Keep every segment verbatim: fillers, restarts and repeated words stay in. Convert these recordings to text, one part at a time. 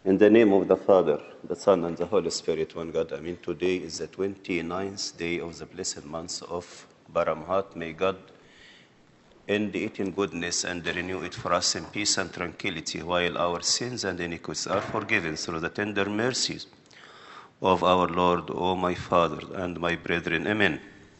In the name of the Father, the Son, and the Holy Spirit, one God. I mean, today is the twenty-ninth day of the blessed month of Baramhat. May God end it in goodness and renew it for us in peace and tranquility, while our sins and iniquities are forgiven through the tender mercies of our Lord, O my Father and my brethren. Amen.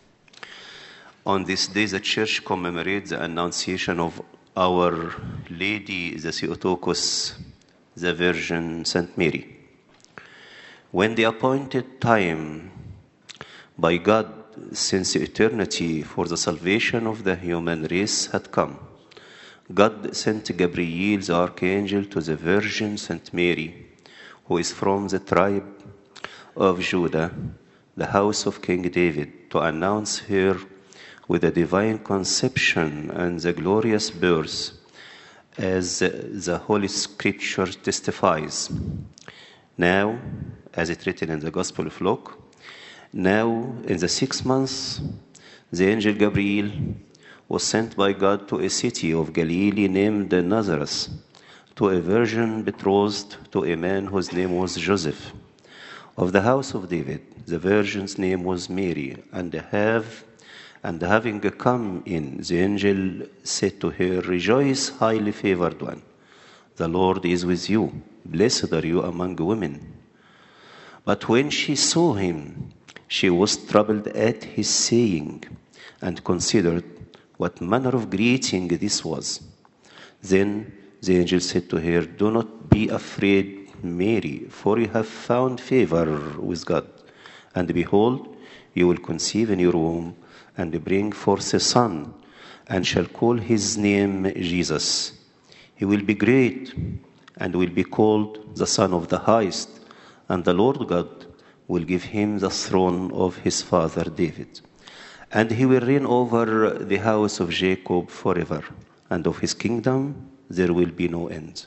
On this day, the Church commemorates the Annunciation of Our Lady, the Theotokos, the Virgin Saint Mary. When the appointed time by God since eternity for the salvation of the human race had come, God sent Gabriel, the archangel, to the Virgin Saint Mary, who is from the tribe of Judah, the house of King David, to announce her with the divine conception and the glorious birth, as the Holy Scripture testifies. Now, as it written in the Gospel of Luke, now in the sixth month, the angel Gabriel was sent by God to a city of Galilee named Nazareth, to a virgin betrothed to a man whose name was Joseph, of the house of David. The virgin's name was Mary, and have And having come in, the angel said to her, "Rejoice, highly favored one. The Lord is with you. Blessed are you among women." But when she saw him, she was troubled at his saying, and considered what manner of greeting this was. Then the angel said to her, "Do not be afraid, Mary, for you have found favor with God. And behold, you will conceive in your womb and bring forth a son, and shall call his name Jesus. He will be great, and will be called the Son of the Highest, and the Lord God will give him the throne of his father David. And he will reign over the house of Jacob forever, and of his kingdom there will be no end."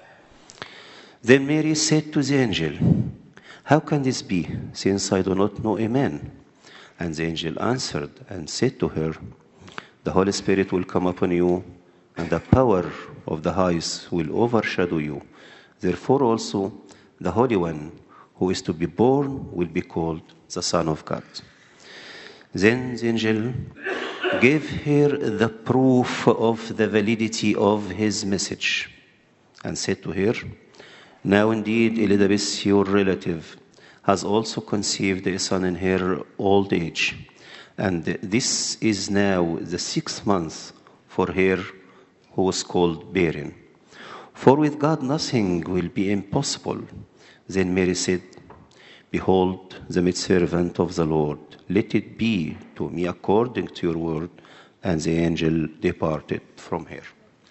Then Mary said to the angel, "How can this be, since I do not know a man?" And the angel answered and said to her, "The Holy Spirit will come upon you, and the power of the highest will overshadow you. Therefore also the Holy One who is to be born will be called the Son of God." Then the angel gave her the proof of the validity of his message, and said to her, "Now indeed Elizabeth, your relative, has also conceived a son in her old age, and this is now the sixth month for her who was called barren. For with God nothing will be impossible." Then Mary said, "Behold, the maidservant of the Lord, let it be to me according to your word." And the angel departed from her.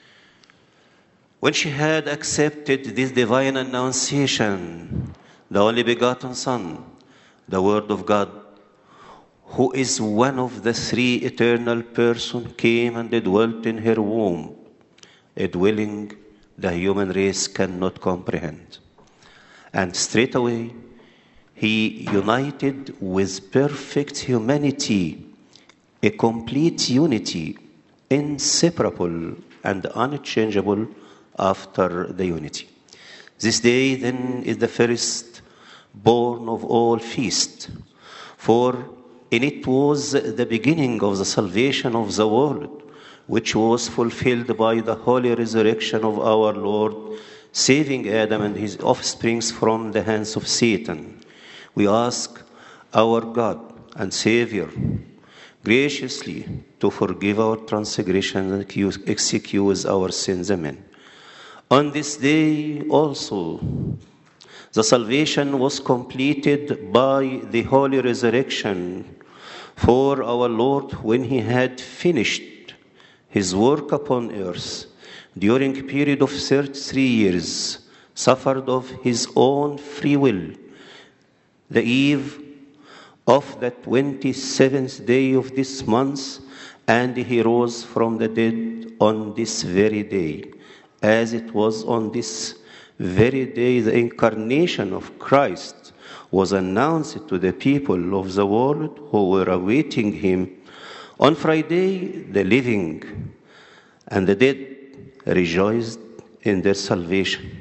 When she had accepted this divine annunciation, the only begotten Son, the Word of God, who is one of the three eternal persons, came and dwelt in her womb, a dwelling the human race cannot comprehend. And straightway he united with perfect humanity, a complete unity, inseparable and unchangeable after the unity. This day then is the first born of all feasts, for in it was the beginning of the salvation of the world, which was fulfilled by the holy resurrection of our Lord, saving Adam and his offspring from the hands of Satan. We ask our God and Savior graciously to forgive our transgressions and excuse our sins. Amen. On this day also, the salvation was completed by the holy resurrection, for our Lord, when he had finished his work upon earth, during a period of thirty-three years, suffered of his own free will, the eve of the twenty-seventh day of this month, and he rose from the dead on this very day, as it was on this very day the incarnation of Christ was announced to the people of the world who were awaiting him. On Friday, the living and the dead rejoiced in their salvation.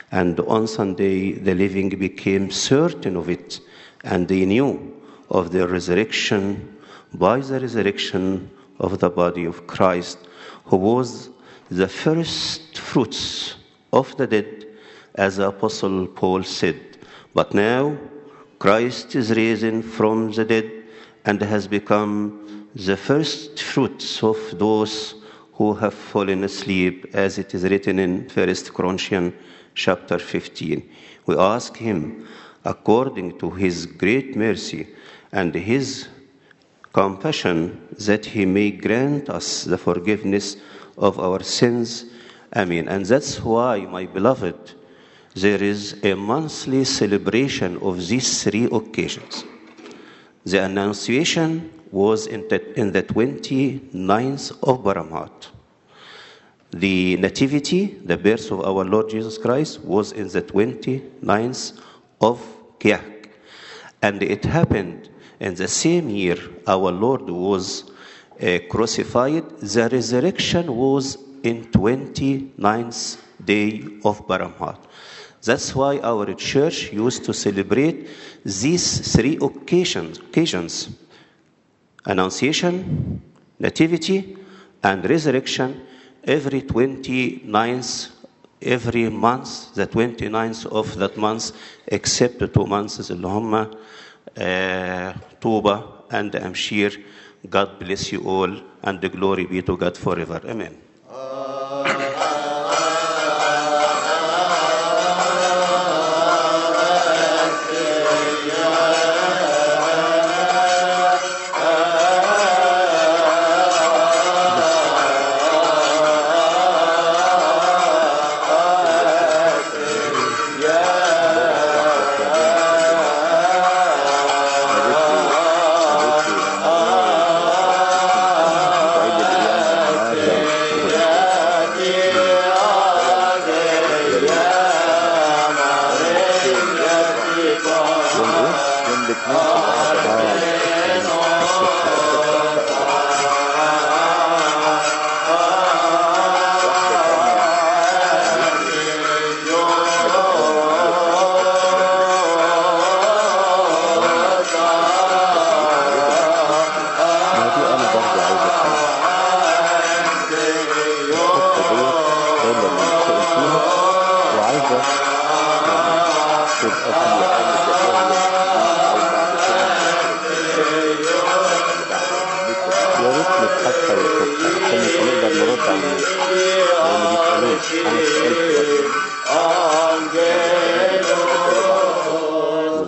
And on Sunday, the living became certain of it, and they knew of the resurrection by the resurrection of the body of Christ, who was the first fruits of the dead, as the Apostle Paul said. But now Christ is risen from the dead and has become the first fruits of those who have fallen asleep, as it is written in First Corinthians chapter fifteen. We ask him, according to his great mercy and his compassion, that he may grant us the forgiveness of our sins. Amen. And that's why, my beloved, there is a monthly celebration of these three occasions. The Annunciation was in the, in the twenty-ninth of Baramhat. The Nativity, the birth of our Lord Jesus Christ, was in the twenty-ninth of Kiahk. And it happened in the same year our Lord was uh, crucified. The resurrection was in twenty-ninth day of Baramhat. That's why our church used to celebrate these three occasions, occasions, Annunciation, Nativity, and Resurrection, every twenty-ninth, every month, the twenty-ninth of that month, except the two months, Allahumma, uh, Tuba, and Amshir. God bless you all, and the glory be to God forever. Amen.